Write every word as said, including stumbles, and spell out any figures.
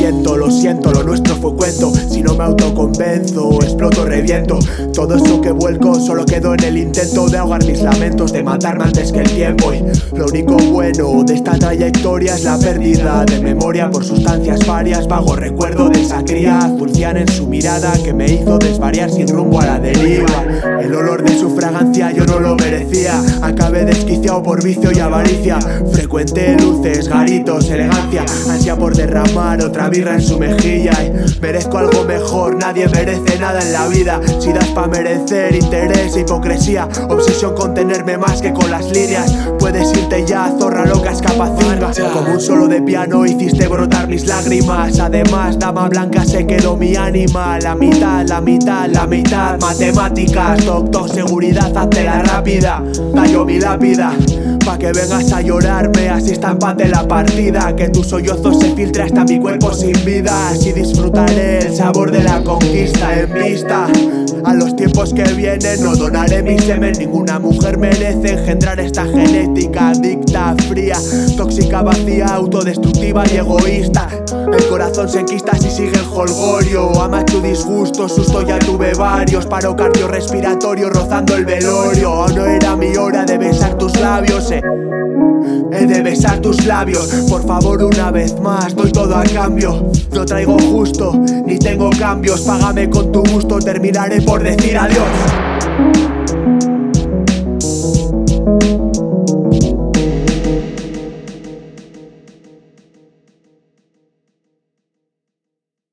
siento, lo siento, lo nuestro fue cuento. Si no me autoconvenzo, exploto, reviento. Todo eso que vuelco solo quedó en el intento de ahogar mis lamentos, de matarme antes que el tiempo. Y lo único bueno de esta trayectoria es la pérdida de memoria por sustancias varias. Vago recuerdo de esa cría azulciana en su mirada que me hizo desvariar sin rumbo a la deriva. El olor de su fragancia yo no lo merecía. Acabé desquiciado por vicio y avaricia. Frecuenté luces, garitos, elegancia, ansia por derramar otra birra en su mejilla. Y merezco algo mejor, nadie merece nada en la vida. Si das pa' merecer interés e hipocresía, obsesión con tenerme más que con las líneas. Puedes irte ya, zorra loca, escapacinga. Como un solo de piano hiciste brotar mis lágrimas. Además, dama blanca, se quedó mi ánima. La mitad, la mitad, la mitad. Matemáticas, doctor, seguridad, hazte la rápida. Tallo mi lápida pa' que vengas a llorarme, así está empate la partida. Que tu sollozo se filtre hasta mi cuerpo sin vida. Así disfrutaré el sabor de la conquista. En vista a los tiempos que vienen no donaré mi semen. Ninguna mujer merece engendrar esta genética adicta, fría, tóxica, vacía, autodestructiva y egoísta. El corazón se enquista si sigue el holgorio. Ama tu disgusto, susto ya tuve varios. Paro cardiorrespiratorio rozando el velorio. Aún no era mi hora de besar tus labios, eh. He de besar tus labios. Por favor, una vez más, doy todo a cambio. No traigo justo, ni tengo cambios. Págame con tu gusto, terminaré por decir adiós.